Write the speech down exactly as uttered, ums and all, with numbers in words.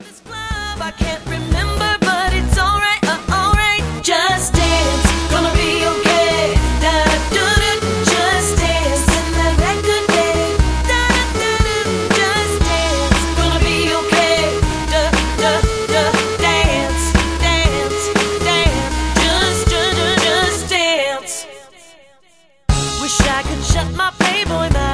This club I can't remember, but it's alright, uh, alright. Just dance, gonna be okay. Da da da, just dance in that record day. Da da da, just dance, gonna be okay. Da da da, dance, dance, dance, just da da, just dance. Wish I could shut my Playboy mouth.